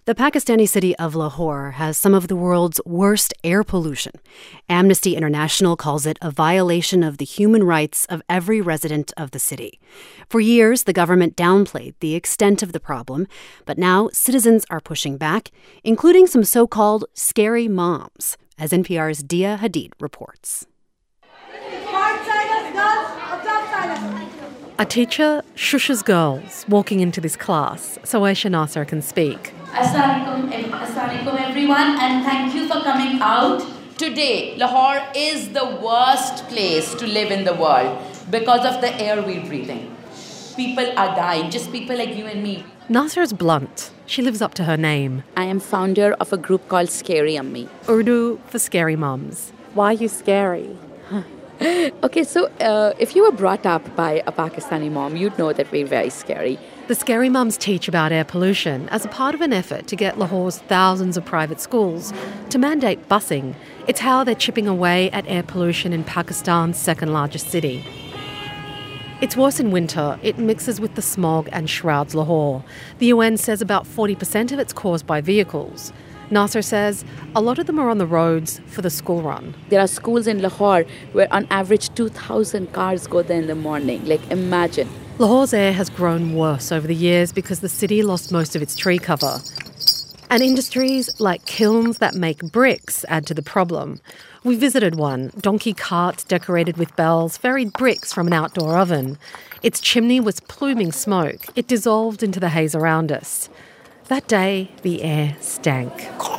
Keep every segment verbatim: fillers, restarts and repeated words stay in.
The Pakistani city of Lahore has some of the world's worst air pollution. Amnesty International calls it a violation of the human rights of every resident of the city. For years, the government downplayed the extent of the problem, but now citizens are pushing back, including some so-called scary moms, as N P R's Dia Hadid reports. A teacher shushes girls walking into this class so Aisha Nasser can speak. Assalamualaikum everyone, and thank you for coming out. Today, Lahore is the worst place to live in the world because of the air we're breathing. People are dying, just people like you and me. Nasser is blunt. She lives up to her name. I am founder of a group called Scary Ammi. Urdu for scary mums. Why are you scary? Okay, so uh, if you were brought up by a Pakistani mom, you'd know that we're very scary. The Scary Mums teach about air pollution as a part of an effort to get Lahore's thousands of private schools to mandate busing. It's how they're chipping away at air pollution in Pakistan's second largest city. It's worse in winter. It mixes with the smog and shrouds Lahore. The U N says about forty percent of it's caused by vehicles. Nasser says a lot of them are on the roads for the school run. There are schools in Lahore where on average two thousand cars go there in the morning. Like, imagine. Lahore's air has grown worse over the years because the city lost most of its tree cover. And industries like kilns that make bricks add to the problem. We visited one. Donkey carts decorated with bells ferried bricks from an outdoor oven. Its chimney was pluming smoke. It dissolved into the haze around us. That day, the air stank.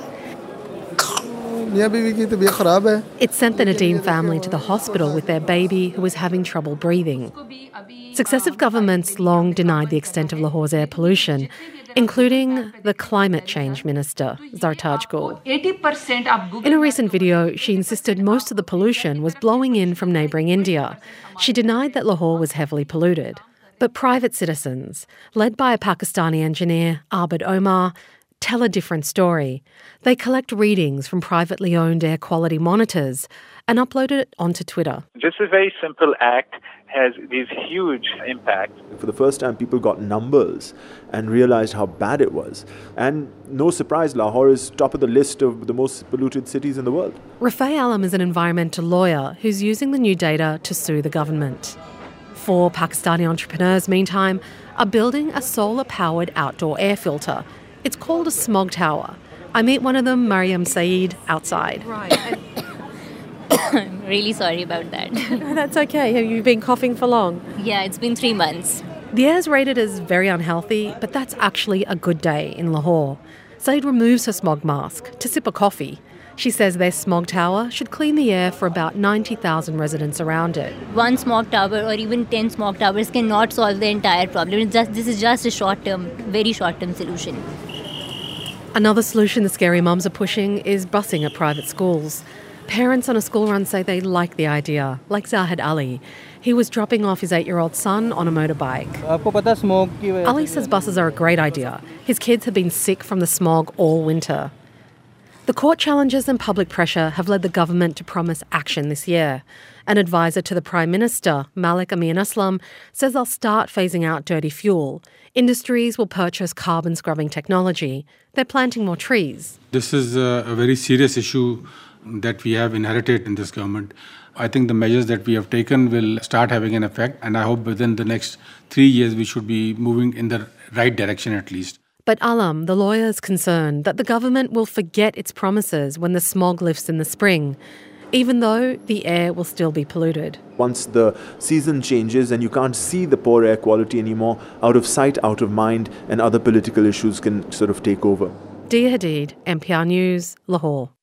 It sent the Nadeem family to the hospital with their baby who was having trouble breathing. Successive governments long denied the extent of Lahore's air pollution, including the climate change minister, Zartaj Gul. In a recent video, she insisted most of the pollution was blowing in from neighbouring India. She denied that Lahore was heavily polluted. But private citizens, led by a Pakistani engineer, Abid Omar, tell a different story. They collect readings from privately owned air quality monitors and upload it onto Twitter. Just a very simple act has these huge impacts. For the first time, people got numbers and realized how bad it was. And no surprise, Lahore is top of the list of the most polluted cities in the world. Rafay Alam is an environmental lawyer who's using the new data to sue the government. Four Pakistani entrepreneurs, meantime, are building a solar-powered outdoor air filter. It's called a smog tower. I meet one of them, Mariam Saeed, outside. Right. I'm really sorry about that. No, that's okay. Have you been coughing for long? Yeah, it's been three months. The air's rated as very unhealthy, but that's actually a good day in Lahore. Saeed removes her smog mask to sip a coffee. She says their smog tower should clean the air for about ninety thousand residents around it. One smog tower or even ten smog towers cannot solve the entire problem. It's just, this is just a short-term, very short-term solution. Another solution the Scary Mums are pushing is busing at private schools. Parents on a school run say they like the idea, like Zahid Ali. He was dropping off his eight-year-old son on a motorbike. Ali says buses are a great idea. His kids have been sick from the smog all winter. The court challenges and public pressure have led the government to promise action this year. An advisor to the Prime Minister, Malik Amin Aslam, says they'll start phasing out dirty fuel. Industries will purchase carbon scrubbing technology. They're planting more trees. This is a, a very serious issue that we have inherited in this government. I think the measures that we have taken will start having an effect, and I hope within the next three years we should be moving in the right direction at least. But Alam, the lawyer, is concerned that the government will forget its promises when the smog lifts in the spring, even though the air will still be polluted. Once the season changes and you can't see the poor air quality anymore, out of sight, out of mind, and other political issues can sort of take over. Dia Hadid, N P R News, Lahore.